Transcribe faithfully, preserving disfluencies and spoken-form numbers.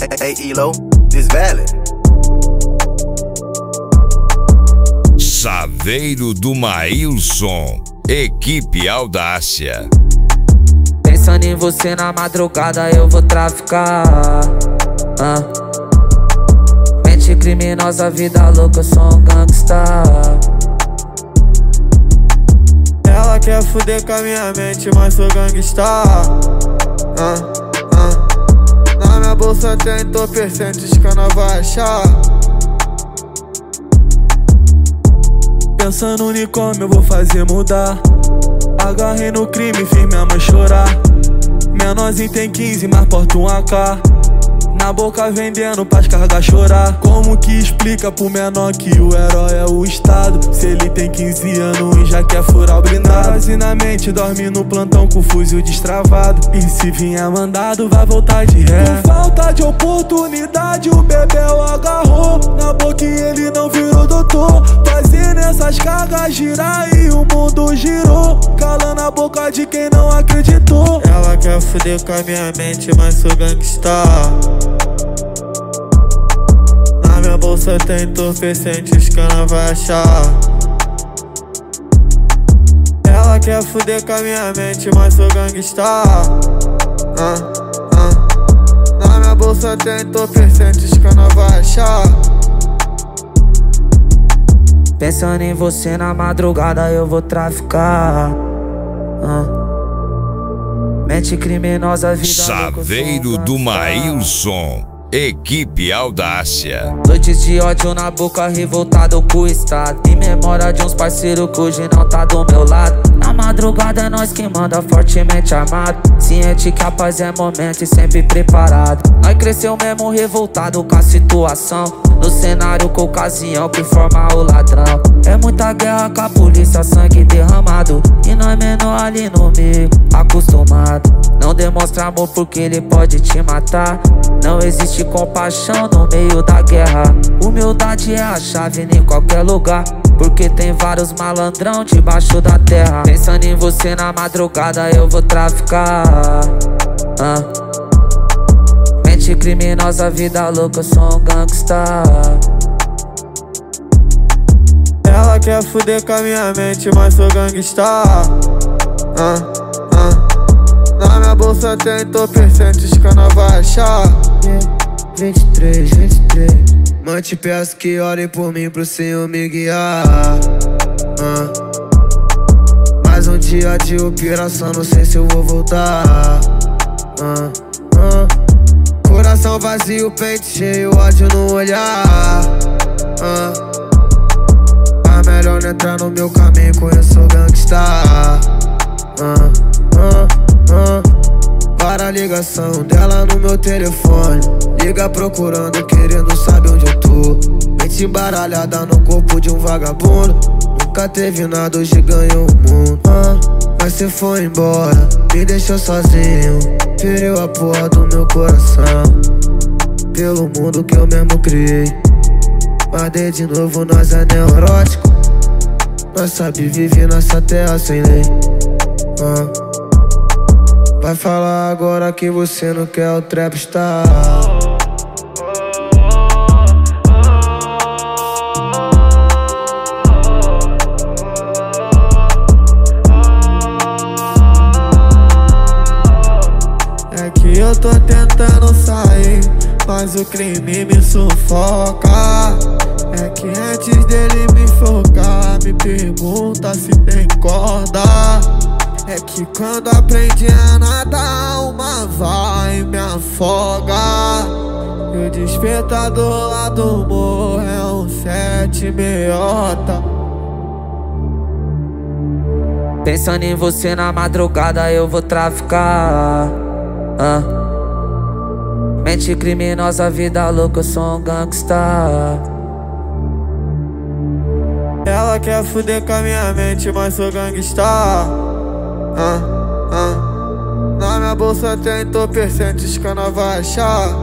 Hey, Elo, this valid. Saveiro do Maílson, equipe Audácia. Pensando em você na madrugada eu vou traficar. ah. Mente criminosa, vida louca, eu sou um gangsta. Ela quer fuder com a minha mente, mas sou gangsta. ah, ah. Na minha bolsa tem entorpecentes que ela vai achar. Pensando em como eu vou fazer mudar. Agarrei no crime, fiz minha mãe chorar. Menorzinho tem quinze, mas porta um A K. Na boca vendendo pras cargas chorar. Como que explica pro menor que o herói é o Estado, se ele tem quinze anos e já quer furar o blindado? E na mente dorme no plantão com o fuzil destravado. E se vier mandado vai voltar de ré. Por falta de oportunidade o Bebel agarrou. Na boca ele não virou doutor, fazendo essas cargas girar e o mundo girou, calando a boca de quem não acreditou. Ela quer fuder com a minha mente, mas sou gangsta. Na minha bolsa tem entorpecentes que ela vai achar. Ela quer fuder com a minha mente, mas sou gangsta. ah, ah. Na minha bolsa tem entorpecentes que ela vai achar. Pensando em você na madrugada eu vou traficar. ah. Mente criminosa, vida Saveiro do Maílson, equipe Audácia. Noites de ódio na boca, revoltado com o estado. Em memória de uns parceiros que hoje não tá do meu lado. Na madrugada é nós que manda, fortemente armado. Ciente que a paz é momento e sempre preparado. Nós cresceu mesmo revoltado com a situação. No cenário com ocasião que forma o ladrão. É muita guerra com a polícia, sangue derramado. E nós menor ali no meio, acostumado. Não demonstra amor porque ele pode te matar. Não existe compaixão no meio da guerra. Humildade é a chave em qualquer lugar, porque tem vários malandrão debaixo da terra. Pensando em você na madrugada eu vou traficar. ah. Mente criminosa, vida louca, eu sou um gangsta. Ela quer fuder com a minha mente, mas sou gangsta. ah, ah. Na minha bolsa tem entorpecentes que ela vai achar. yeah. vinte e três, vinte e três. Mãe, te peço que orem por mim pro Senhor me guiar. ah. Mais um dia de operação, não sei se eu vou voltar. ah. Ah. Coração vazio, peito cheio, ódio no olhar. ah. Tá melhor não entrar no meu caminho, conheço o gangsta. ah. Ah. Ah. Para a ligação dela no meu telefone. Liga procurando, querendo saber onde eu tô. Mente embaralhada no corpo de um vagabundo. Nunca teve nada, hoje ganhou o mundo. ah, Mas cê foi embora, me deixou sozinho. Feriu a porra do meu coração, pelo mundo que eu mesmo criei. Mas de novo nós é neurótico. Nós sabe viver nessa terra sem lei. ah. Vai falar agora que você não quer o trapstar. É que eu tô tentando sair, mas o crime me sufoca. É que antes dele me focar, me pergunta se tem corda. É que quando aprendi a nadar, uma vai e me afoga. E o despertador lá do morro é um sete meiota. Pensando em você na madrugada eu vou traficar. ah. Mente criminosa, vida louca, eu sou um gangsta. Ela quer fuder com a minha mente, mas sou gangsta. ah, ah. Na minha bolsa tem entorpecentes que ela vai achar.